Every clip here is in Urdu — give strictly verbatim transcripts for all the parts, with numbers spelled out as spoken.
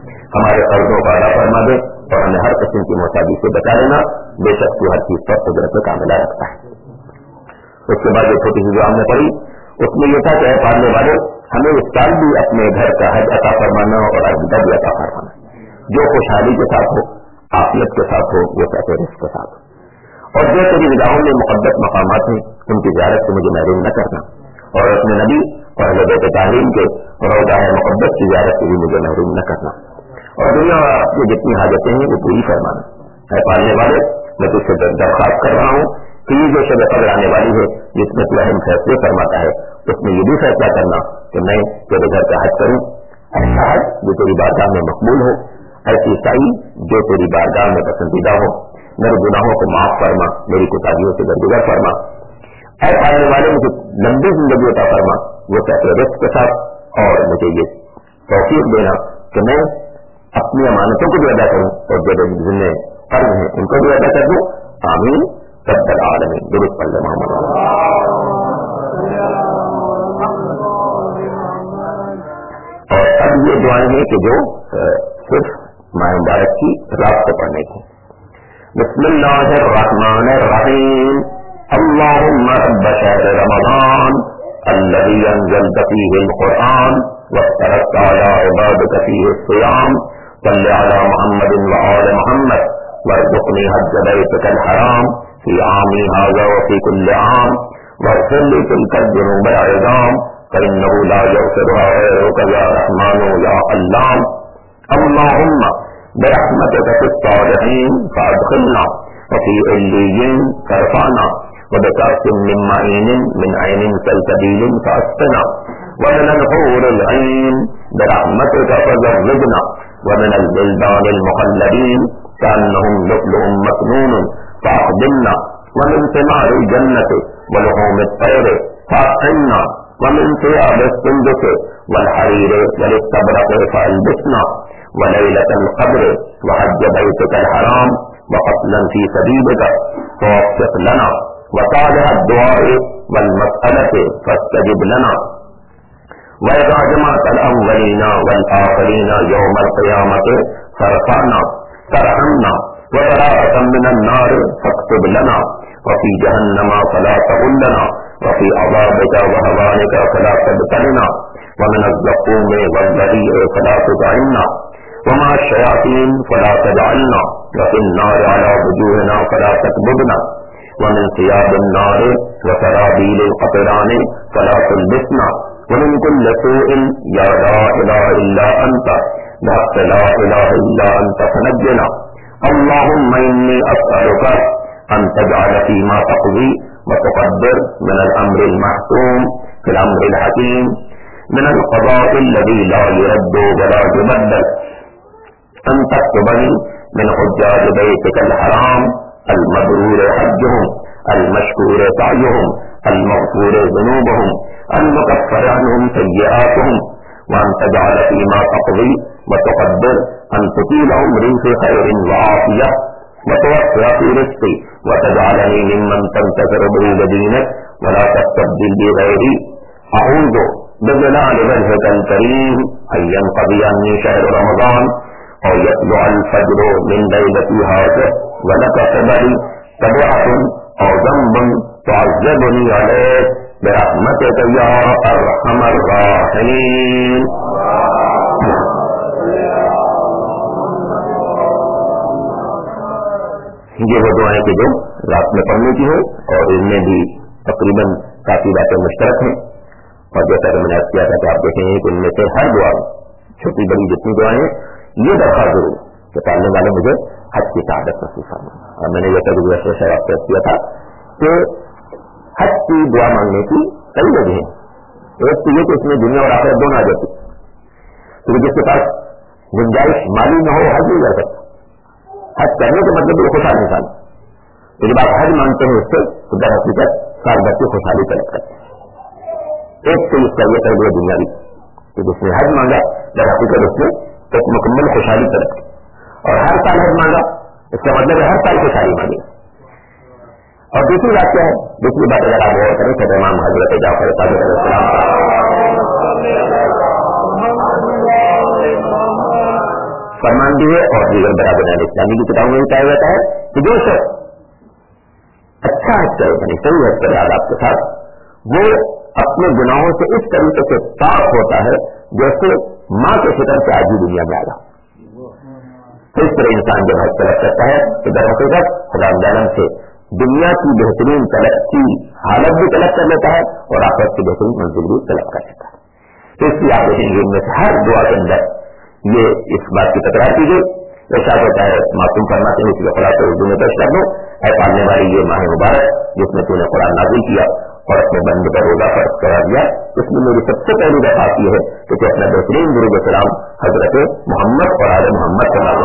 ہمارے قرضوں کو ادا فرما دے اور ہمیں ہر قسم کی محتاجی سے بچا لینا، بے شک تو ہر چیز پر قدرت کاملہ رکھتا ہے۔ اس کے بعد جو چھوٹی سی دعا میں پڑھی اس میں یہ تھا کہ اے پالنے والے ہمیں اس سال بھی اپنے گھر کا حج عطا فرمانا اور عقیدہ بھی عطا فرمانا، جو خوشحالی کے ساتھ ہو، عافیت کے ساتھ ہو، وہ کہتے رزق کے ساتھ ہو، اور جو تیری نگاہوں میں مقدس مقامات ہیں ان کی زیارت سے مجھے محروم نہ کرنا، اور اپنے نبی اور اہل بیت تعلیم کے روضہ مقدس کی زیارت سے بھی مجھے محروم نہ کرنا، اور دنیا اور آپ کی جتنی حاجتیں ہیں وہ پوری فرمانا۔ اے پالنے والے میں تجھ سے درخواست کر رہا ہوں کہ یہ جو شب قدر آنے والی ہے جس میں تو اہم فیصلے فرماتا ہے، اس میں یہ بھی فیصلہ کرنا کہ میں تیرے گھر کا حج کروں، ایسا حج جو تیری بارگاہ میں مقبول ہو، ایسی سعی جو تیری بارگاہ میں پسندیدہ ہو، میرے گناہوں کو معاف فرما، میری کوتاہیوں سے درگزر فرما، اے پالنے والے مجھے لمبی زندگی عطا فرما وہ کہتے رزق کے ساتھ، اور مجھے یہ توفیق دینا کہ میں اپنی امانتوں کو بھی ادا کروں اور جو ذمہ قرض ہیں ان کو بھی ادا کر دوں، آمین رب العالمین۔ درود پر محمد۔ اور اب یہ دعائیں ہیں کہ جو صرف ماہ مبارک کی رات کو پڑھنے کی۔ بسم اللہ الرحمن الرحیم، اللہم رب شہر رمضان الذي انزلت فيه القرآن وافترضت على عبادك فيه الصيام صل على محمد وآل محمد وارزقني حج بيتك الحرام في عامي هذا وفي كل عام واغفر لي تلك الذنوب العظام فإنه لا يغفرها غيرك يا رحمن يا علام اللهم برحمتك في الصالحين فأدخلنا وفي عليين فارفعنا وبكأس من معين من عين سلسبيل فأسقنا ومن الحور العين برحمتك فزوجنا ومن البلدان المخلدين كأنهم لؤلؤ مكنون فأقبلنا ومن ثمار الجنة ولحوم الطير فأطعمنا ومن ثياب السندس والحرير والاستبرق فألبسنا وليلة القدر وحج بيتك الحرام وقتلا في سبيلك فوفق لنا وصالح الدعاء والمسألة فاستجب لنا وإذا جمعت الأولين والآخرين يوم القيامة فرفعنا فارحمنا وبراءة من النار فاكتب لنا وفي جهنم فلا تغلنا وفي عذابك وهوانك فلا تبتلنا ومن الزقوم والبريء فلا تطعمنا ومع الشياطين فلا تجعلنا وفي النار على وجوهنا فلا تكبدنا ومن ثياب النار وسرابيل القطران فلا تلبسنا ومن كل سوء يا لا إله إلا أنت بحق لا إله إلا أنت فنجنا اللهم إني أسألك أن تجعل فيما تقضي وتقدر من الأمر المحتوم في الأمر الحكيم من القضاء الذي لا يرد ولا يبدل أن تكتبني من حجاج بيتك الحرام المبرور حجهم المشكور سعيهم المغفور ذنوبهم المكفر عنهم سيئاتهم وأن تجعل فيما تقضي وتقدر أن تطيل عمري في خير وعافية وتوسع في رزقي وتجعلني ممن تنتصر به بدينك ولا تستبدل بغيري أعوذ بجلال وجهك الكريم أن ينقضي عني شهر رمضان أو يطلع الفجر من ليلتي هذه ولك قبلي تبعة أو ذنب تعذبني عليه برحمتك يا أرحم الراحمين. یہ وہ دعائیں کہ جو رات میں پڑھنے کی ہیں اور ان میں بھی تقریباً کافی باتیں مشترک ہیں، اور جیسا کہ میں نے کیا تھا کہ آپ دیکھیں گے کہ ان میں سے ہر دعا چھوٹی بڑی جتنی دعائیں ہیں یہ درخواست ضرور کہ پالنے والے مجھے حج کی سعادت محسوس کرنا. اور میں نے جیسا کہ دوسرے شہر آپ سے کیا تھا کہ حج کی دعا مانگنے کی کئی وجہ ہیں. ایک تو یہ کہ اس میں دنیا اور آخرت دونوں آ جاتی، کیونکہ جس کے پاس گنجائش مالی نہ ہو حج نہیں کر سکتا. حج کرنے کا مطلب یہ خوشحال انسان، تو جب آپ حج مانگتے ہیں اس سے تو در حقیقت سال بھر کی خوشحالی طلب کرتے ہیں. ایک تو اس کا یہ کر دیا دنیا بھی کہ جس نے حج مانگا در حقیقت اس نے ایک مکمل خوشحالی طلب کی، اور ہر سال حج مانگا اس کا مطلب ہے ہر سال خوشحالی مانگی. اور دوسری بات کیا ہے؟ دوسری بات اگر آپ غور کریں کہ امام حضرت جعفر صادق علیہ السلام फरमान भी है और दीगर बराबर इस्लामी की किताबों में बताया जाता है कि जो शख्स अच्छा हज करे यानी सही हज करे आदाब के साथ, वो अपने गुनाहों से इस तरीके से पाक होता है जैसे माँ के फिक्र से आज ही दुनिया में आया। तो इस तरह इंसान जब हज तलब करता है तो दर हकीकत खुदा आलम से दुनिया की बेहतरीन तलब की हालत भी तलब कर लेता है और आखिरत की बेहतरीन मंजिल भी तलब कर लेता है। तो इसलिए आप देखेंगे इनमें से हर दुआ के अंदर ये इस बात की तकरार की गई। ऐसा होता है मासूम फरमाते हैं इसलिए खुदा को उर्दू में पेश कर दो, ऐ पालने वाली ये माह मुबारक जिसमें तूने कुरान नाज़िल किया और अपने बंदे पर रोजा फर्ज करा दिया, इसमें मेरी सबसे पहली दरख्वास्त ये है कि तू अपना बेहतरीन दुरूद सलाम हजरत मोहम्मद और आले मोहम्मद पर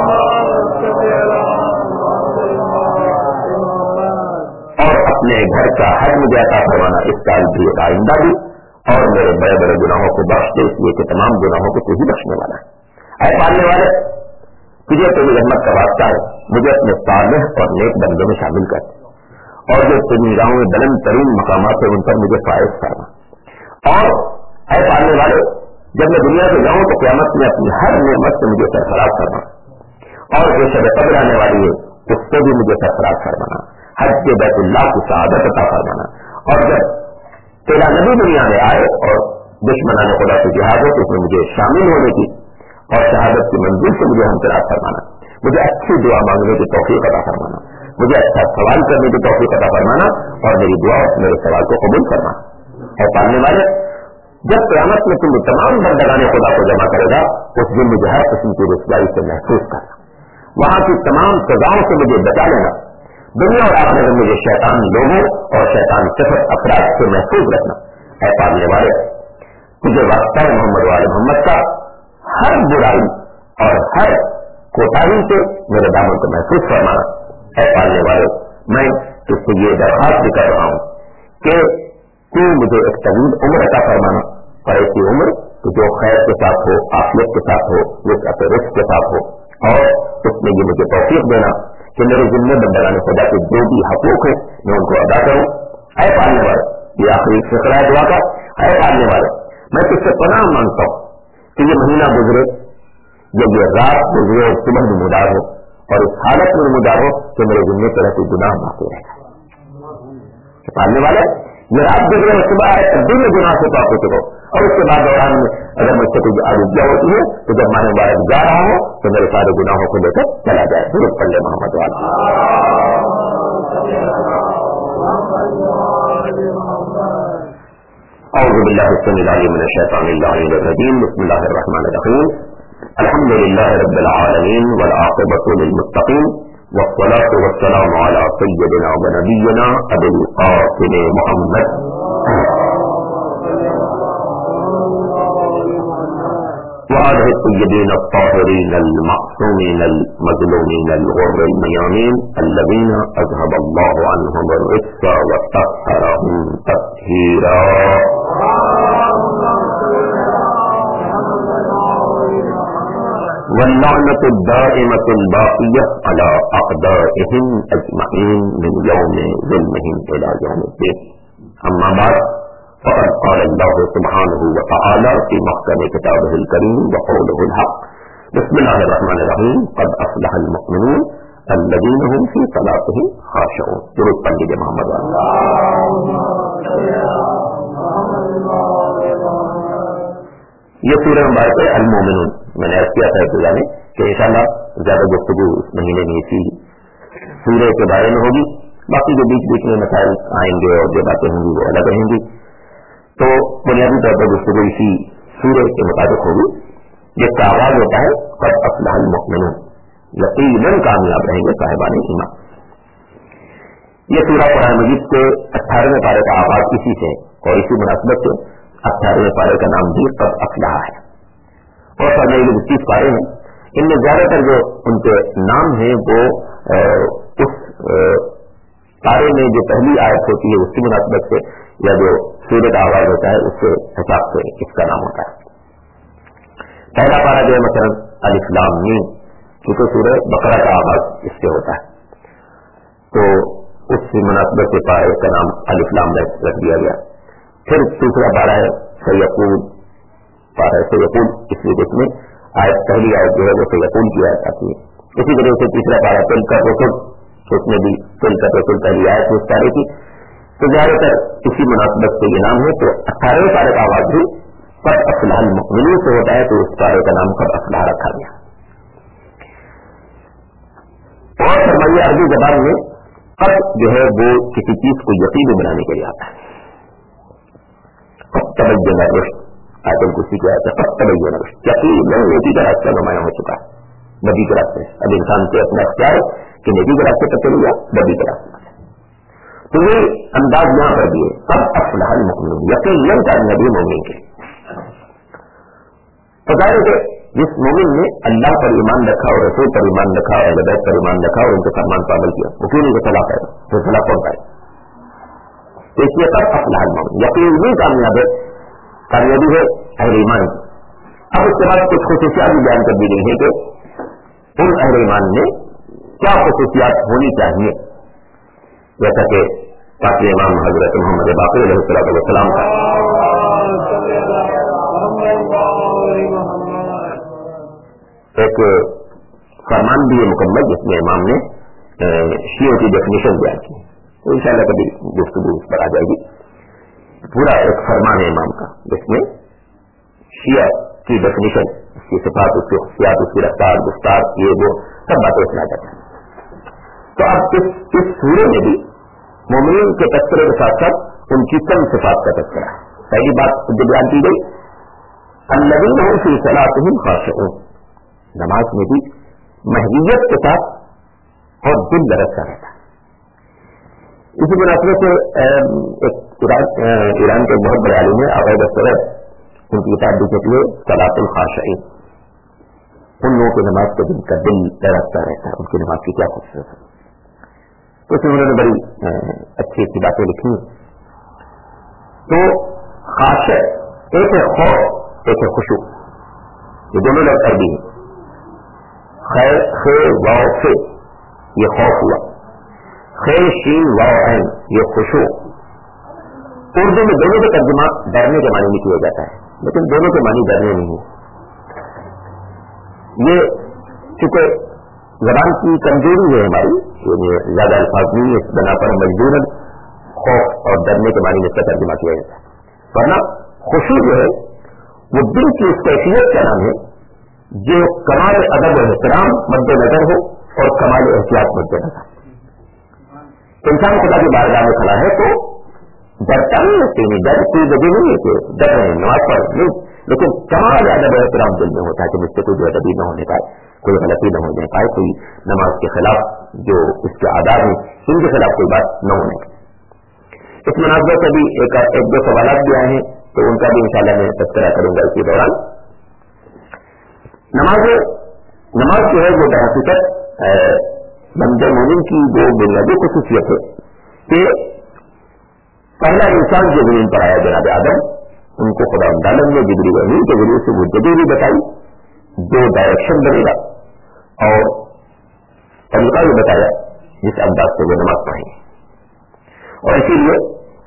और अपने घर का हज मुझे अता फरमाना इस साल भी आइंदा भी, और मेरे बड़े बड़े गुनाहों को बख्श दे, इसलिए कि तमाम गुनाहों को तू ही बख्शने वाला है। ऐ पालने वाले, तुझे तेरी रहमत का वास्ता है, मुझे अपने सालिह और नेक बंदों में शामिल कर, और जो तेरी निगाहों में बुलंद तरीन मकामात है उन पर मुझे फायज करना। और ऐ पालने वाले, जब मैं दुनिया से जाऊं तो क़यामत में अपनी हर नेमत से मुझे सरफराज करना, और जो शब कद्र आने वाली है उससे भी मुझे सरफराज करवाना, हज के बैतुल्लाह की सआदत अता फरमाना। और जब तेरा नबी दुनिया में आए और दुश्मनाने खुदा से जिहाद हो तो उसमें मुझे शामिल होने की और शहादत की मंजिल से मुझे हमसराज फरमाना, मुझे अच्छी दुआ मांगने की तौफीक अता फरमाना, मुझे अच्छा सवाल करने की तौफीक अता फरमाना, और मेरी दुआ और मेरे सवाल को कबूल करना। और पालने वाले, जब क़यामत में तुम तमाम बंदगाने खुदा को जमा करेगा उस दिन मुझे हर किस्म की रुसवाई से महफूज करना, वहां की तमाम सजाओं से मुझे बचा लेना, दुनिया और आखिरत में मुझे शैतान लोगों और शैतान सिफत अफराद से महफूज रखना। ऐ पालने वाले, तुझे वास्ता है मोहम्मद वाले मोहम्मद का हर बुराई और हर कोताही से मेरे दामन को महफूज फरमाना। ऐ पालने वाले, मैं तुझसे ये दरख्वास्त भी कर रहा हूं कि तू मुझे एक तवील उम्र का फरमाना, और ऐसी उम्र जो खैर के साथ हो, आफियत के साथ हो, रिस्क के साथ हो, और उसमें ये मुझे तौफीक देना कि मेरे जिम्मे बंदगाने खुदा के जो भी हकूक है मैं उनको अदा करूं। ऐ पालने वाले, ये आखिरी फिक्रा है दुआ का, ऐ पालने वाले, मैं तुझसे पनाह मांगता हूं कि ये महीना गुजरे, जब ये रात गुजरे और सुबह नमूदार हो, और इस हालत में नमूदार हो कि मेरे जिम्मे तरह के गुनाह बाकी रहेगा। पालने वाले, ये रात गुजरे और सुबह आए तब भी मैं गुनाह से पाक हो चुका, और उसके बाद दौरान में अगर मुझसे कुछ आलूगिया होती है तो जब मैं मुबारक जा रहा हूं तो मेरे सारे गुनाहों को लेकर चला जाए। जरूर पढ़ ले मोहम्मद वाला। औज़ु बिल्लाहि अस्समीउल अलीम मिनश शैतानिर रजीम। बिस्मिल्लाहिर रहमानिर रहीम। अल्हम्दुलिल्लाहि रब्बिल आलमीन वल आक़िबतु लिल मुत्तक़ीन वस्सलातु वस्सलामु अला सय्यिदिना व नबिय्यिना अबुल क़ासिम मुहम्मद وآله الطيبين الطاهرين المعصومين المظلومين الغر الميامين الذين أذهب الله عنهم الرجس وطهرهم تطهيرا. واللعنة الدائمة الباقية على أعدائهم أجمعين من يوم ظلمهم إلى يوم الدين. أما بعد، فقد قال الله سبحانه وتعالى في محكم كتابه الكريم وقوله الحق. بسم الله الرحمن الرحيم. قد أفلح المؤمنون الذين هم في صلاتهم خاشعون. درود پڑھ لیجیے محمد والا. یہ سورہ مبارک ہے المومنون. میں نے عرض کیا تھا ابتدا میں کہ انشاءاللہ زیادہ گفتگو اس مہینے میں اسی سورہ کے بارے میں ہوگی. باقی جو بیچ بیچ میں مسائل آئیں گے اور جو باتیں ہوں گی وہ الگ رہیں گی. تو بنیادی طور پر گفتگو اسی سورہ کے مطابق ہوگی جس کا آغاز ہوتا ہے قد افلح المؤمنون، یقیناً کامیاب رہیں گے صاحبان ایمان. یہ سورہ قرآن مجید کے اٹھارہویں پارے کا آغاز اسی سے اور اسی مناسبت سے اٹھارہویں پارے کا نام بھی قد افلح ہے. اور فرمائے جو بتیس پارے ہیں ان میں زیادہ تر جو ان کے نام ہیں وہ اس پارے میں جو پہلی آیت ہوتی ہے اس کی مناسبت سے یا جو سورہ کا آغاز ہوتا ہے اس کے حساب سے اس کا نام ہوتا ہے. پہلا پارا جو ہے مثلا الف لام میم، کیونکہ سورہ بقرہ کا آغاز اس سے ہوتا ہے تو اس کی مناسبت سے پارے کا نام الف لام رکھ دیا گیا. پھر دوسرا پارا ہے سیقول، پارا سیقول، اس لیے اس میں آیت پہلی آیت جو ہے وہ سیقول کی آیت آتی ہے. اسی طرح سے تیسرا پارا تل کا رسول، اس میں بھی تل کا رسول پہلی آیت اس پارے کی. تو زیادہ تر کسی مناسبت سے یہ نام ہے. تو اٹھارہویں پارے کا آواز بھی قد افلح المؤمنون سے ہوتا ہے، تو اس پارے کا نام قد افلح رکھا گیا. اور فرمائیے عربی زبان میں قد جو ہے وہ کسی چیز کو یقینی بنانے کے لیے آتا ہے. قد تبین الرشد، آیت الکرسی کی آیت ہے قد تبین الرشد، یقین ہے نیکی کا راستہ نمایاں ہو چکا ہے. بدی کے راستے اب انسان سے اپنا اختیار ہے کہ نیکی کے راستے پر چلے گا، بدی کے راستے پر. تو یہ انداز یہاں پر بھی ہے قد افلح المؤمنون، یقیناً کامیابی مومن کے. تو ظاہر ہے کہ جس مومن نے اللہ پر ایمان رکھا اور رسول پر ایمان رکھا اور اہل بیت پر ایمان رکھا اور ان کے فرمان پر عمل کیا، وہ کیوں نہیں صلاح ہے وہ صلاح کون پائے. تو اس لیے قد افلح المؤمنون، یقیناً کامیاب ہے، کامیابی ہے اہل ایمان. اب اس کے بعد کچھ خصوصیات بھی بیان کر دی گئی ہیں کہ ان اہل ایمان میں کیا خصوصیات ہونی چاہیے، جیسا کہ پاک امام حضرت محمد باقر علیہ الصلوۃ والسلام کا ایک فرمان بھی ہے مکمل، جس میں امام نے شیعوں کی ڈیفینیشن بیان کی. تو ان شاء اللہ کبھی گفتگو اس پر آ جائے گی. پورا ایک فرمان ہے امام کا جس میں شیعہ کی ڈیفینیشن، اس کی صفات، اس کی خصوصیات، اس کی رفتار، گفتار، یہ وہ سب باتیں سنا جاتی ہیں. تو اب اس اس سورے میں بھی مومنین کے تذکرے کے ساتھ ساتھ ان کی چند صفات کا تذکرہ ہے. پہلی بات جو بیان کی گئی الذین هم فی صلاتهم خاشعون، نماز میں بھی محویت کے ساتھ اور دل لرزتا رہتا ہے. اسی مناسبت سے ایک ایران کے بہت بڑے عالم ہے عقائد الصدر، ان کی کتاب بھی کہتی ہے صلاۃ الخاشعین. ان لوگوں کی نماز کے دل کا دل لرزتا رہتا ہے، ان کی نماز کی کیا خصوصیت ہے. تو اس میں انہوں نے بڑی اچھی اچھی باتیں لکھی. تو خاشع ایک ہے خوف، ایک ہے خشوع، یہ دونوں لفظ عربی ہیں. خیر خیر واو سے یہ خوف ہوا، خیر شین واو عین یہ خشوع. اردو میں دونوں کا ترجمہ ڈرنے کے معنی میں کیا جاتا ہے، لیکن دونوں کے معنی ڈرنے نہیں ہے. یہ چونکہ زبان کی کمزوری ہے ہماری، زیادہ الفاظ نہیں ہے، اس بنا پر مجبوراً خوف اور ڈرنے کے معنی میں اس کا ترجمہ کیا جاتا ہے. ورنہ خشوع جو ہے وہ دل کی اس کیفیت کا نام ہے جو کمال ادب و احترام مد نظر ہو اور کمال احتیاط مد نظر. انسان خدا کی بارگاہ میں کھڑا ہے تو ڈرتا نہیں ہے، ڈر کوئی وجہ نہیں ہے کہ ڈر رہے ہیں نماز پڑھ نہیں، لیکن کمال ادب و احترام دل میں ہوتا ہے کہ مجھ سے کوئی بے ادبی نہ ہونے پائے، کوئی غلطی نہ ہونے پائے، کوئی نماز کے خلاف جو اس کے آداب ہیں ان کے خلاف کوئی بات نہ ہونے پائے. اس مناسبت سے بھی ایک ایک دو سوالات بھی آئے ہیں، تو ان کا بھی انشاءاللہ میں تذکرہ کروں گا اسی دوران. نماز نماز جو ہے وہ درحقیقت بندہ مومن کی جو بنیادی خصوصیت ہے کہ پہلا انسان جو زمین پر آیا جناب آدم، ان کو خدا تعالیٰ نے جبریل امین کے ذریعے سے وہ جگہ بھی بتائی، جو ڈائریکشن بنے گا اور طریقہ بھی بتایا جس انداز سے وہ نماز پڑھیں گے. اور اسی لیے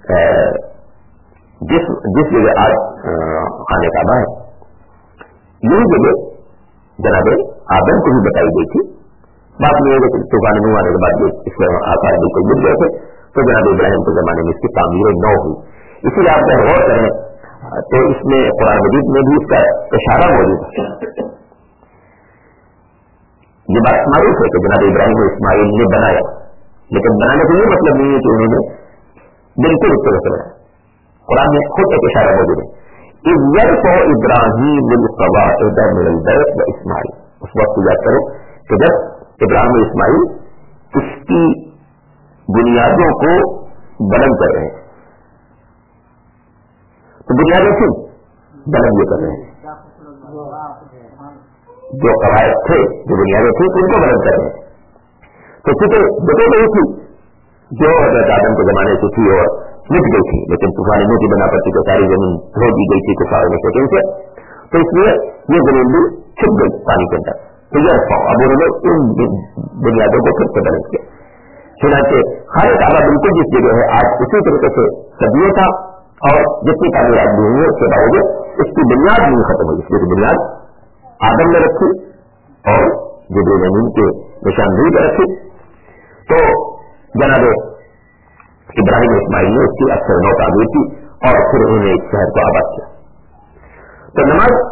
جس جس جگہ آج خانہ کعبہ ہے، یہ جگہ جناب آدم کو بھی بتائی گئی تھی. بات میں طوفان نوح آنے کے بعد اس کے آثار بالکل مل گئے تھے، تو جناب ابراہیم کے زمانے میں اس کی تعمیر نو ہوئی. اسی لیے آپ اگر غور کریں تو اس میں قرآن مجید میں بھی اس کا اشارہ موجود ہے. یہ بات معروف ہے کہ جناب ابراہیم و اسماعیل نے بنایا، لیکن بنانے کا یہ مطلب نہیں ہے کہ انہوں نے بالکل اس طرح سے بنایا. قرآن میں خود ایک اشارہ موجود ہے اذ یرفع ابراہیم القواعد من البیت و اسماعیل. اس وقت کو یاد کرو کہ جب ابراہیم و اسماعیل اس کی بنیادوں کو بلند کر رہے ہیں، تو بنیادیں تھیں بلند یہ کر رہے ہیں، جو قواعد تھے جو بنیادیں تھیں ان کو بلند کر رہے ہیں. تو چونکہ جگہ نہیں تھی جو حضرت آدم کے زمانے سے تھی اور مٹ گئی تھی، لیکن طوفان نوح کی بنا پر چونکہ ساری زمین دھو دی گئی تھی کفار میں سے، تو اس لیے یہ زمین بھی چھپ گئی پانی کے اندر. تو یہ اب انہوں نے ان بنیادوں کو پھر سے بلند کیا. چنانچہ خانہ کعبہ بالکل جس جگہ ہے آج اسی طریقے سے صدیوں تھا، اور جتنی تعمیرات بھی ہوئی ہے اس کے باوجود اس کی بنیاد نہیں ختم ہوئی، اس کی بنیاد आदम ने रखी और जिब्रील अमीन के निशानदेही पर रखी। तो जनाब इब्राहिम इस्माइल ने उसकी अक्सर नौ ताबीर की और फिर उन्होंने इस शहर को आबाद किया। तो नमाज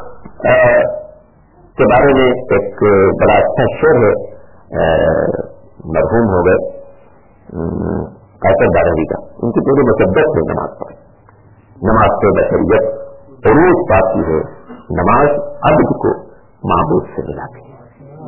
के बारे में एक बड़ा अच्छा शेर है, मरहूम हो गए कैसर दारवी का, उनकी पूरी मुसद्दत है नमाज पर। नमाज से बशरियत उरूज पाती है, नमाज अब्द को माबूद से मिलाती है।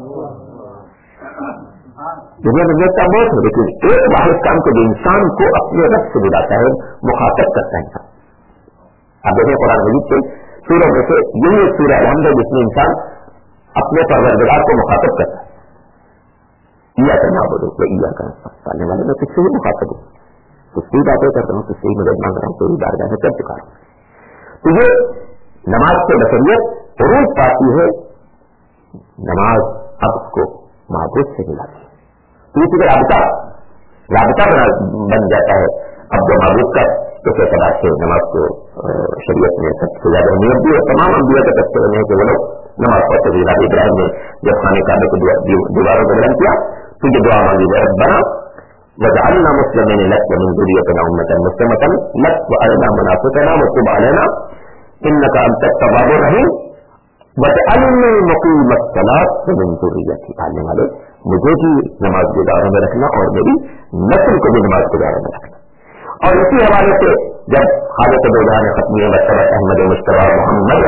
दुनिया में मिलता बहुत है, लेकिन एक वाहिद काम को जो इंसान को अपने रब से मिलाता है, मुखातब करता है। आप देखें कुरान मजीद के सूरह में से यही एक सूरह अलहम्द है जिसमें इंसान अपने परवरदिगार को मुखातब करता है। इया करना बोलो तो इया करना पालने वाले मैं किससे ही मुखातब हूँ, किससे ही बातें करता हूँ, किससे ही मदद मांग रहा हूँ, कोई बारगाह में कर चुका हूँ। तो ये नमाज से बशरियत रोज पाती है, नमाज अब को महबूब से मिलाती है। तो इसी का राबता राबता बना बन जाता है। अब जो महबूब का इस एतबार से नमाज को शरीयत में सबसे ज्यादा अहमियत दी है। तमाम अंबिया के तस्वीर में कि वो लोग नमाज पढ़ते थे। नबी इब्राहिम ने जब खाने काबे को दीवारों को बुलंद किया तो ये दुआ मांगी, रब्बना वजअलना मुस्लिमीन लक व मिन ज़ुर्रिय्यतिना उम्मतन मुस्लिमतन लक व अरिना मनासिकना व तुब अलैना इन्नका अंतत तव्वाबुर रहीम वजअलनी मुक़ीमस सलात व मिन ज़ुर्रिय्यती। पालने वाले मुझे भी नमाज गुजारों में रखना और मेरी नस्ल को भी नमाज गुजारों में रखना। और इसी हवाले से जब हालत दोजा ने खत्म हुई मसरत अहमद मुश्तबा मोहम्मद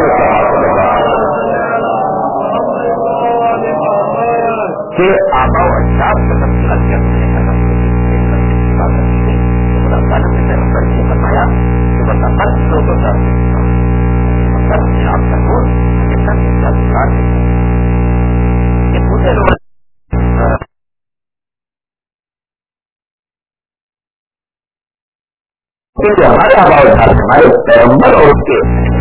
के आबा और अजदाद का तस्करा किया फरमाया कि बता फर्क लोगों का आप सकून ये पूरे लोग क्योंकि हमारे आबा और अजदाद हमारे पैगंबर और उसके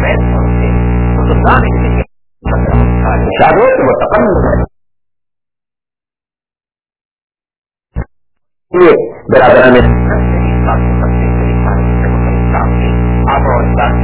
शादी से मुतकम्मिल है। ये बराबरा में आबा और अजदाद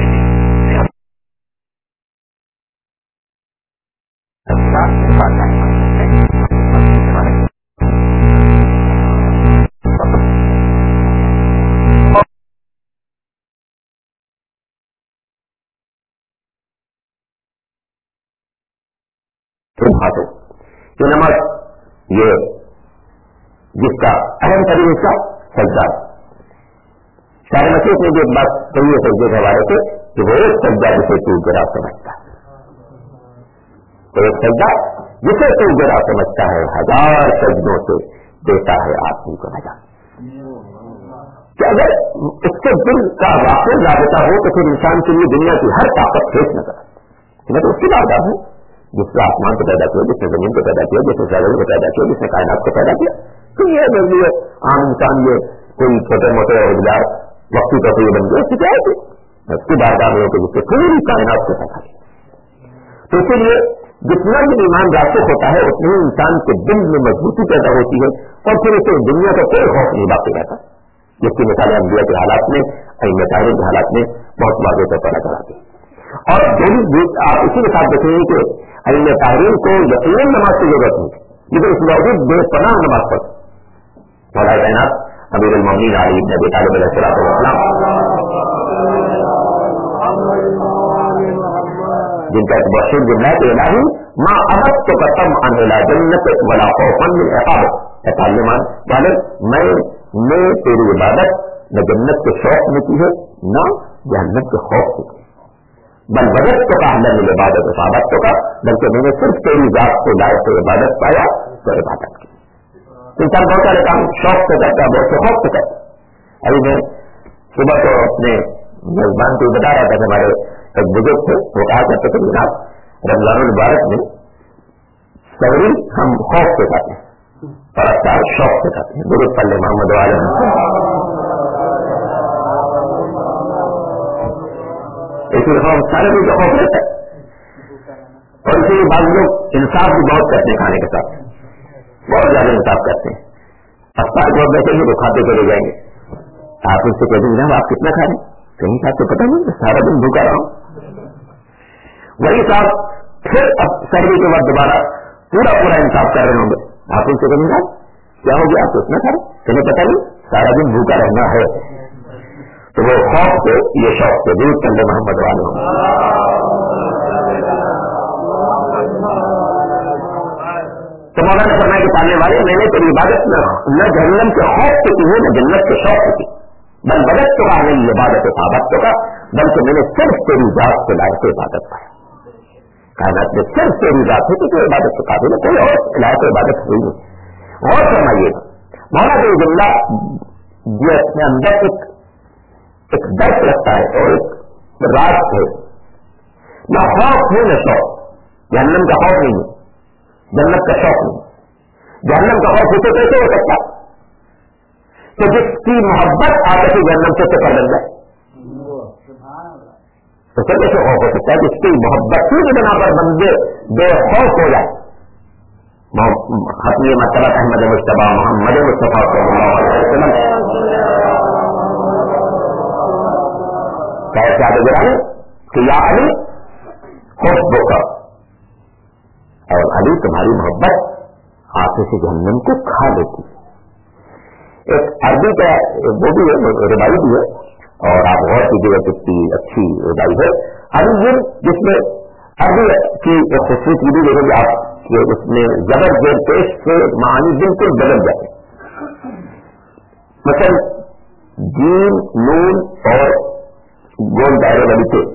हाथों ये नमाज ये जिसका अहम तरीन हिस्सा सज्जा। शाह मसीह ने भी एक बात कही है सज्जे के हवाले से कि वो एक सज्जा जिसे तू गिरा समझता है, तो एक सज्जा जिसे तू गिरा समझता है हजार सज्जों से देता है आदमी को मजा। कि अगर उसके दिल का वाकई राबता हो तो फिर इंसान के लिए दुनिया की हर ताकत फेस न करे। मैं तो उसकी बात हूं जिसने आसमान को पैदा किया, जिसने जमीन को पैदा किया, जिसने सागर को पैदा किया, जिसने कायनात को पैदा किया। तो ये मेरे लिए आम इंसान ये कोई छोटे मोटे रोजगार वक्ती तो ये बन गया उसकी क्या है उसकी बारगाह में होकर जिससे पूरी कायनात को पैदा किया। तो इसीलिए जितना भी ईमान रास्ते होता है उतने ही इंसान के दिल में मजबूती पैदा होती है और फिर उसे दुनिया का कोई खौफ नहीं बाकी रहता, जिसकी मिसाल अंबिया के हालात में अइम्मा तारीख के हालात में बहुत वाज़ेह से पता चलाती है। और दोनों आप इसी के साथ देखेंगे कि अइम्मा तारीख को यकीनन नमाज की जरूरत नहीं, लेकिन इस बावजूद बेपनाह नमाज पढ़ मौलाए कायनात अमीरुल मोमिनीन अली इब्न अबी तालिब अलैहिस्सलाम जिनका एक मशहूर जुमला है इलाही मा अमत तो कतम अन इला जन्नत वला खौफन मिन इक़ाब। तालिमान वाले मैं मैं तेरी इबादत न जन्नत के शौक में की है न जहन्नत के खौफ से की, बल वजह तो का हमने मिले इबादत इबादत तो का बल्कि मैंने सिर्फ तेरी जात को लाए तो इबादत पाया तो इबादत की। इंसान बहुत सारे काम शौक से करता है, बहुत से खौफ से करता है। अभी मैं सुबह तो अपने मेजबान को बता रहा था कि हमारे एक बुजुर्ग थे, वो कहा करते थे जनाब रमजान मुबारक में सवरी हम खौफ से खाते हैं और अफ्तार शौक से खाते हैं। दुरूद पढ़ ले मोहम्मद वाले इसलिए हम सारे भी खौफ रहता है। और इसीलिए बाद लोग इंसाफ भी बहुत करते हैं, खाने के साथ बहुत ज्यादा इंसाफ करते हैं। अफ्तार बहुत बैठेंगे तो खाते चले जाएंगे, आप उससे कहते हैं आप कितना खा रहे हैं, कहीं साथ तो पता नहीं सारा दिन भूखा रहा हूं। वही साहब پھر اب سردی کے بعد دوبارہ پورا پورا انصاف کر رہے ہوں گے. آپ ان سے کہیں گے کیا ہو گیا آپ اتنا کھا رہے, تمہیں پتا نہیں سارا دن بھوکا رہنا ہے. تو وہ خوف سے یہ شوق سے دور چلے محمد والے ہوں. تو مولانا فرمایا کہ پالنے والے میں نے تیری عبادت نہ نہ جہنم کے خوف سے کی ہے نہ جنت کے شوق سے کی, بل بدت تو آ نہیں عبادت صحابت کا, بلکہ میں نے صرف تیری ذات کے لائق عبادت پایا. کائنات میں صرف تیری ذات ہے کہ کوئی عبادت کے قابل ہے, کوئی اور لائق عبادت ہوئی نہیں. اور فرمائیے گا مولانا یہ جملہ یہ اپنے اندر ایک ایک درد رکھتا ہے اور ایک راز ہے. نہ خوف ہے نہ شوق. جہنم کا خوف نہیں ہے, جنت کا شوق نہیں. جہنم کا خوف اسے کیسے ہو سکتا کہ جس کی محبت آ کر جہنم سے سفر بن جائے, تو پھر کیسے خوف ہو سکتا ہے جس کی محبت کی بنا پر بندے بے خوف ہو جائے. حتمی مرتبہ احمد مصطفیٰ محمد مصطفیٰ صلی اللہ علیہ وسلم کیسے آگے گرائے کہ یا علی خوف بکا, اور علی تمہاری محبت آنکھوں سے جہنم کو کھا لیتی. ایک عربی کا وہ بھی ہے, ربائی بھی ہے, اور آپ غور کیجیے کتنی اچھی ربائی ہے علی, جس میں عربی کی ایک خوبصورتی بھی دیکھیں گے آپ کہ اس میں زبر زیر پیش سے معانی بالکل بدل جاتے. مثلا جیم نون اور گول دائرے والی سے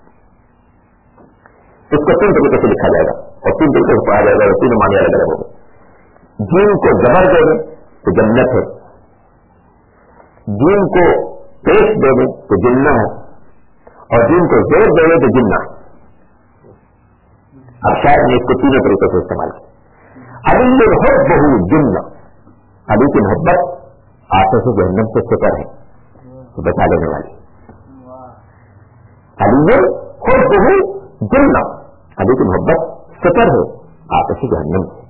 اس کو تین طریقے سے لکھا جائے گا اور تین طریقے سے پڑھا جائے گا, اور تینوں معنی الگ الگ ہوگا. جیم کو زبر دے دیں تو جنت ہے, جیم کو پیش دے دیں تو جنہ ہے, اور جیم کو زیر دے دیں تو جنہ ہے. اب شاید نے اس کو تینوں طریقے سے استعمال کیا. علی خود بہو جنہ, علی کی محبت آنکھوں سے جہنم سے ستر ہے, تو بچا لینے والی. علی خود بہو جنہ, علی کی محبت ستر ہے آنکھوں سے جہنم سے.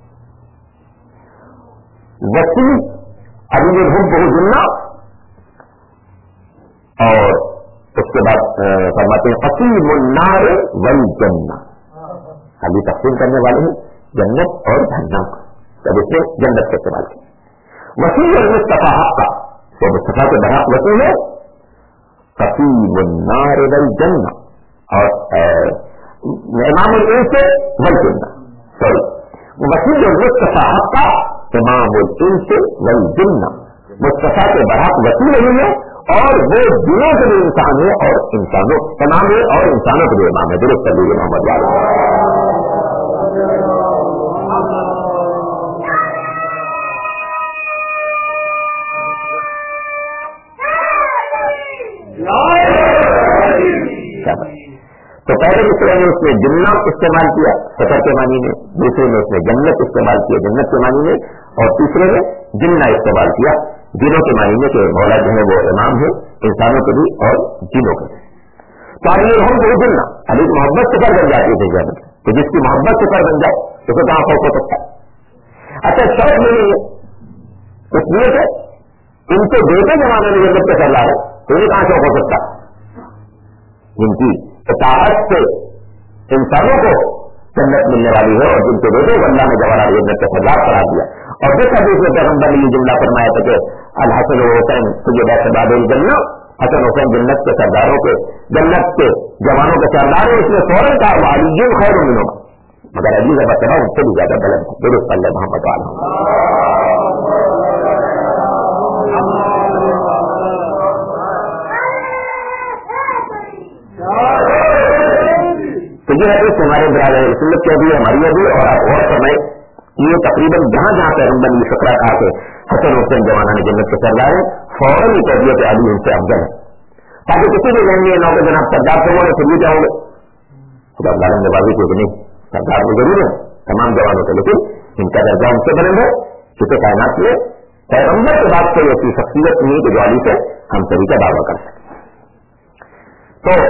وسیع علی خود بہو جنہ, اور اس کے بعد فرماتے ہیں قسیم النار والجنہ, علی تقسیم کرنے والے ہیں جنت اور جہنم, جب اس نے جنت کا استعمال کیا. وسیع المصطفیٰ حق کا, وہ مصطفیٰ کے برحق وسیع ہے, قسیم النار والجنہ, اور امام الانس والجنہ, سوری وسیع المصطفیٰ حق کا امام الانس والجنہ, مصطفیٰ کے برحق وسیع نہیں ہے, اور وہ دنوں کے لیے انسان ہے اور انسانوں تمام ہے اور انسانوں کے لیے امام ہے. درست کر لیجیے محمد والے. تو پہلے دوسرے نے اس نے جنہ استعمال کیا سفر کے معنی میں, دوسرے نے اس نے جنت استعمال کیا جنت کے معنی میں, اور تیسرے نے جنہ استعمال کیا جنوں کے معنی میں کہ مولا جو ہے وہ امام ہے انسانوں کے بھی اور جنوں کے بھی. تو علی ہم کو جنہ, علی کی محبت سفر بن جاتی ہے جنت, تو جس کی محبت سفر بن جائے تو پھر کہاں خوف ہو سکتا ہے. اچھا شوق نہیں ہے اس لیے کہ ان کو دیتے زمانے میں جنت کے سر لا رہے, تو انہیں کہاں شوق ہو سکتا ہے. جن کی اطاعت سے انسانوں کو جنت ملنے والی ہے, اور جن کے بیٹے اللہ نے جوانا جنت کا سردار قرار دیا. اور جس حدیث میں پیغمبر نے یہ جملہ فرمایا تھا کہ الحسن حسین سیدہ شباب الجنہ, حسن حسین جنت کے سرداروں کے جنت کے جوانوں کے سردار ہے, اس نے فوراً کہا علی خیر منہم, مگر علی کا بچہ ان سے بھی زیادہ بلند ہے. درست اللہ محمد علیہ. تو یہ حدیث ہمارے برادر سنت کی بھی ہماری بھی, اور آپ غور فرمائیں یہ تقریباً جہاں جہاں پیغمبر نے فقرہ کہا کہ حسن حسین جوانہ نے جنت کے سردار ہے, فوراً یہ کہہ دیا کہ علی ان سے افضل ہے, تاکہ کسی بھی ذہن میں نو کے جناب سردار سے وہ پھر بھی جاؤں گے. خدا اللہ نے بازی کو نہیں, سردار میں ضرور ہے تمام جوانوں کے, لیکن ان کا درجہ ان سے بلند ہے کیونکہ کائنات میں پیغمبر کے بعد کوئی ایسی شخصیت نہیں کہ جو علی سے ہم سبھی کا دعویٰ کر سکے. تو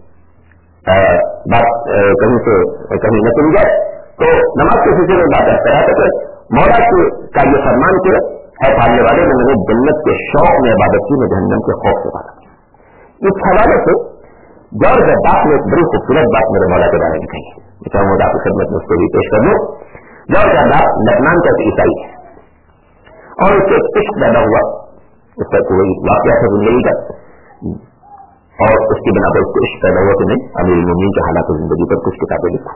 بات کہیں سے کہیں نہ چلی جائے, تو نماز کے سلسلے میں بات کرتا ہے کہ مولا کا یہ فرمان کے ہے پالنے والے نے مجھے جنت کے شوق میں عبادت کی, میں جہنم کے خوف سے عبادت کی. اس حوالے سے جورج بات نے ایک بڑی خوبصورت بات میرے مولا کے بارے میں کہی ہے. چاہوں گا آپ کی خدمت میں اس کو بھی پیش کر دوں. جب اللہ لبنان کا عیسائی ہے اور اس سے عشق پیدا ہوا, اس کا کوئی واقعہ تھا زندگی کا, اور اس کی بنا پر اس کو عشق پیدا ہوا کہ میں امیر المومنین کے حالات زندگی پر کچھ کتابیں لکھوں.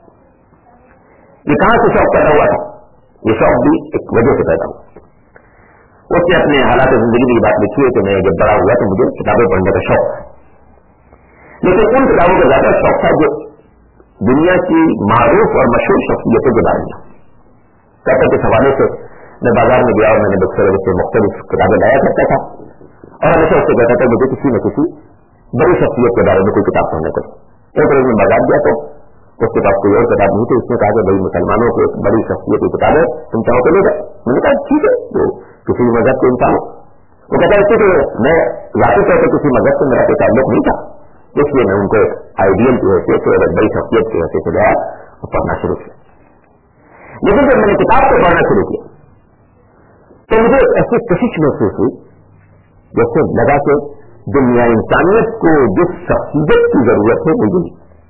یہ کہاں سے شوق پیدا ہوا تھا؟ یہ شوق بھی ایک وجہ سے پیدا ہوا. اس نے اپنے حالات زندگی میں یہ بات لکھی ہے کہ میں جب بڑا ہوا تو مجھے کتابیں پڑھنے کا شوق تھا, لیکن ان کتابوں کا زیادہ شوق تھا جو دنیا کی معروف اور مشہور شخصیتوں کے بارے میں. کہتا کہ حوالے سے میں بازار میں گیا اور میں نے بک سیلر سے مختلف کتابیں لایا کرتا تھا, اور ہمیشہ اس سے کہتا تھا مجھے کسی نہ کسی بڑی شخصیت کے بارے میں کوئی کتاب پڑھنے کو. ایک روز میں بازار گیا تو اس کے پاس کوئی اور کتاب نہیں تھی. اس نے کہا کہ بھائی مسلمانوں کی ایک بڑی شخصیت کی کتاب ہے, تم چاہو تو لے جاؤ. میں نے کہا ٹھیک ہے, تو کسی مذہب کے انسان. وہ کہتا ہے کہ میں واقف ہے کہ کسی مذہب سے میرا کوئی تعلق نہیں تھا, اس لیے میں ان کو ایک آئیڈیل کی حیثیت سے اور بڑی شخصیت کی حیثیت سے گیا اور پڑھنا شروع کیا. لیکن جب میں نے کتاب کو پڑھنا شروع کیا تو مجھے ایسی کشش محسوس ہوئی جیسے لگا کہ دنیا انسانیت کو جس شخصیت کی ضرورت ہے وہ نہیں.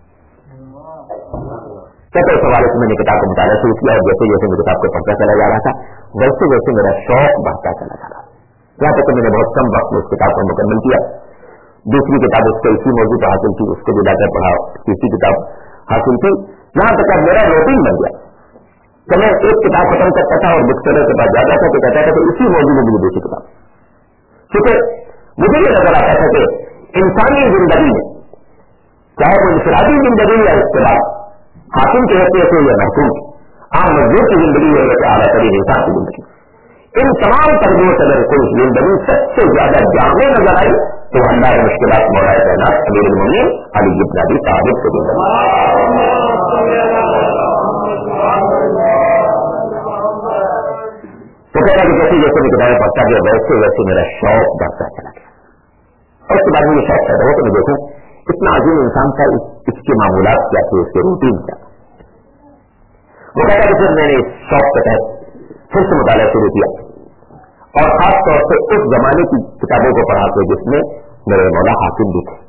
کہتے اس حوالے سے میں نے کتاب کو مطالعہ شروع کیا, اور جیسے جیسے میں کتاب کو پڑھتا چلا جا رہا تھا ویسے ویسے میرا شوق بڑھتا چلا جا رہا. یہاں تک کہ میں نے بہت کم وقت میں اس کتاب کو مکمل کیا. دوسری کتاب اس کو اسی موضوع پر حاصل کی, اس کو بھی لا کر پڑھا, تیسری کتاب حاصل کی. یہاں تک اب میرا روٹین بن گیا کہ میں ایک کتاب ختم کرتا تھا اور بک سیلر کے پاس جاتا تھا تو کہتا تھا کہ اسی موضوع میں مجھے دوسری کتاب. کیونکہ مجھے یہ نظر آتا تھا کہ انسانی زندگی میں چاہے وہ انفرادی زندگی یا اس کے بعد حاکم کی حیثیت ہو یا محکوم کی, عام مزدور کی زندگی ہو یا اعلیٰ ترین انسان کی زندگی, ان تمام پہلوؤں سے اگر کوئی زندگی سب سے زیادہ جامع نظر آئی تو اللہ کی مشکلات مولا کائنات امیر المومنین علی بن ابی طالب کی زندگی. تو کہتا کہ جیسے جیسے میں کتابیں پڑھتا گیا ویسے ویسے میرا شوق بڑھتا چلا گیا, اور اس کے بعد مجھے شوق پیدا ہوا کہ میں دیکھوں اتنا عظیم انسان تھا, اس کے معمولات کیا تھے, اس کے روٹین کیا. وہ کہتا کہ پھر میں نے اس شوق کے تحت پھر سے مطالعہ شروع کیا, اور خاص طور سے اس زمانے کی کتابوں کو پڑھا تھے جس میں میرے مولا حاکم بھی تھے.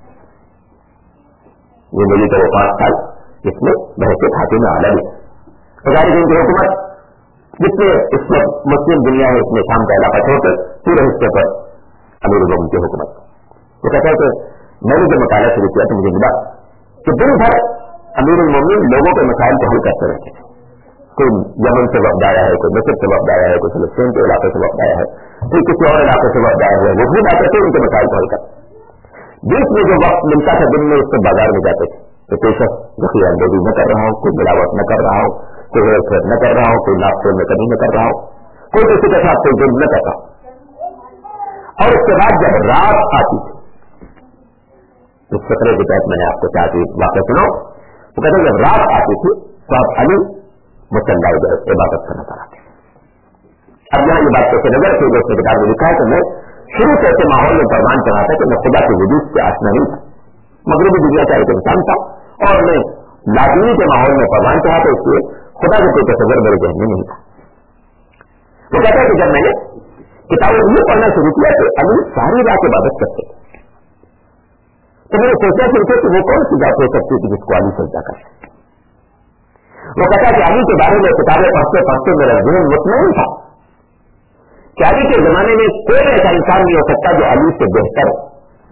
یہ میری تو وہ پانچ سال جس میں بحثیت حاکم اعلیٰ بھی بغیر ان کی حکومت جس میں اس میں مسلم دنیا ہے, اس میں شام کا علاقہ چھوڑ کر پورے حصے پر امیر المومنین کی حکومت. وہ کہتا ہے کہ میں نے جب مطالعہ شروع کیا تو مجھے ملا کہ دن بھر امیر المومنین لوگوں کے مسائل کو حل کرتے رہتے ہیں. کوئی یمن سے وفد آیا ہے, کوئی مصر سے وفد آیا ہے, کوئی فلسطین کے علاقے سے وفد آیا ہے, کوئی کسی اور علاقے سے وفد آیا ہے, وہ خود آتے تھے ان کے مسائل کو حل کرتے. بیچ میں جو وقت ملتا تھا دن میں اس سے بازار میں جاتے تھے تو کوئی شخص ذخیرہ اندوزی نہ کر رہا ہو, کوئی ملاوٹ نہ کر رہا ہو, کوئی ہیئر کٹ نہ کر رہا ہو, کوئی ناپ میں کمی نہ کر رہا ہو, کوئی کسی کے ساتھ کوئی جرم نہ کر رہا ہو. اور اس کے بعد جب رات آتی تھی, اس فکرے کے تحت میں نے آپ کو چاہتی واقعہ سناؤ, وہ کہتے ہیں جب رات آتی تھی تو آپ علی مسلح عبادت کرنا پڑا تھا. اب یہاں یہ بات کیسے نظر سے اس کتاب میں لکھا ہے کہ میں شروع سے ایسے ماحول میں فرمان چلا تھا کہ میں خدا کے وجود سے آشنا نہیں تھا, مغربی دنیا کا ایک انسان تھا, اور میں لازمی کے ماحول میں فرمان چلا تھا, اس لیے خدا کا کوئی تصور میرے ذہن میں نہیں تھا. وہ کہتا ہے کہ جب میں نے کتابیں یہ پڑھنا شروع کیا کہ علی ساری رات عبادت کرتے تو میں نے سوچا شروع کیا کہ وہ کون سی بات ہو سکتی تھی جس کو علی سجدہ کر سکتے. وہ کہتا ہے کہ علی کے بارے میں کتابیں پڑھتے پڑھتے میرا ذہن مطمئن تھا کہ علی کے زمانے میں کوئی ایسا انسان نہیں ہو سکتا جو علی سے بہتر ہو,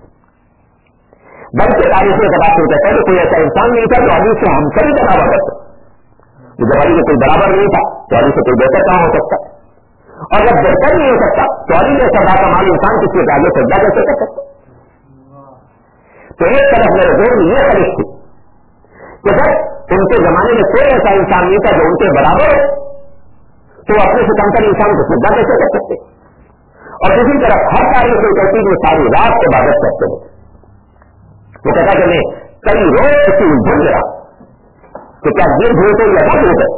بلکہ تاریخ میں بات کہتا ہے کہ کوئی ایسا انسان نہیں تھا جو علی سے ہم سبھی برابر کرتے. جب علی سے کوئی برابر نہیں تھا تو علی سے کوئی بہتر کہاں ہو سکتا, اور جب بہتر نہیں ہو سکتا تو علی جیسا باکمال انسان کسی کے آگے سجدہ کیسے کر سکتا. تو ایک طرف میرے ذہن میں یہ خواہش تھی کہ جب ان کے زمانے میں کوئی ایسا انسان نہیں تھا جو ان کے برابر ہو تو اپنے سے کمتر انسان کو سجدہ کیسے کر سکتے. اور دوسری طرف ہر تاریخ کو کہتی ہے ساری رات عبادت کرتے ہیں. وہ کہتا کہ میں کئی روز کسی بھول گیا کہ کیا یہ بھول تو یا نہ بھول گئے.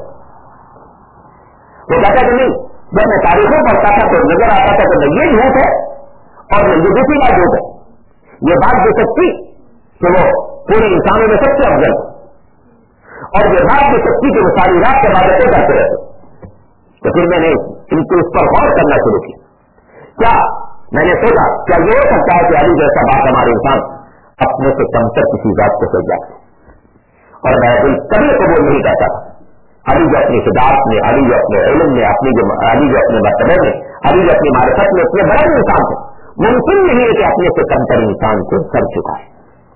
وہ کہتا کہ نہیں, جب میں تاریخوں پڑھتا تھا تو نظر آتا تھا کہ میں یہ جھوٹ ہے اور میں یہ دوسری بات جھوٹ ہے. یہ بات جو سچی کہ وہ پورے انسانوں میں سب سے افضل ہے, اور یہ بات جو سچی کہ وہ ساری رات کے عبادتیں کرتے رہتے. تو پھر میں نے ان کو اس پر غور کرنا شروع کیا. کیا میں نے سوچا کیا یہ ہو سکتا ہے کہ علی جیسا بات ہمارے انسان اپنے سے کمتر کسی ذات کو سجدہ کرے, اور بیت کبھی قبول نہیں کرتا تھا. علی جو اپنی خدمت میں، علی جو اپنے علم میں، اپنی جو علی جو اپنے مرتبے میں، علی جو اپنی معرفت میں اتنے بڑے انسان تھے، ممکن نہیں ہے کہ اپنے سے کمتر انسان کو سر چکا ہے.